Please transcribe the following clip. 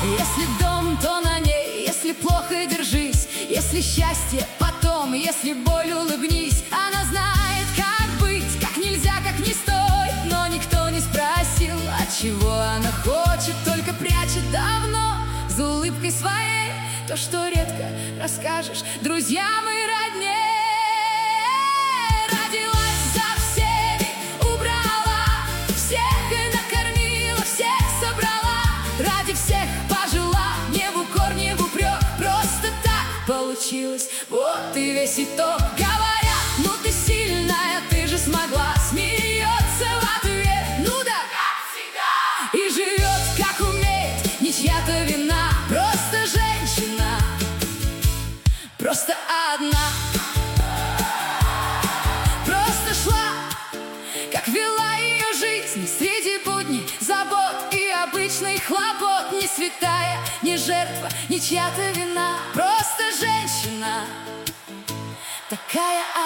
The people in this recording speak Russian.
Если дом, то на ней, если плохо, держись. Если счастье, потом, если боль, улыбнись. Она знает, как быть, как нельзя, как не стоит. Но никто не спросил, от чего она хочет. Только прячет давно за улыбкой своей то, что редко расскажешь друзьям и родне. Родилась, за всеми убрала, всех и накормила, всех собрала. Ради всех пожила, не в укор, не в упрек. Просто так получилось, вот и весь итог. Говорят, ну ты сильная, ты же смогла. Смеется в ответ, ну да, как всегда. И живет, как умеет, не чья-то вина. Просто женщина, просто одна. Просто шла, как вела ее жизнь, среди будней, забот и обычных хлопот. Не святая, не жертва, не чья-то вина. Просто женщина, такая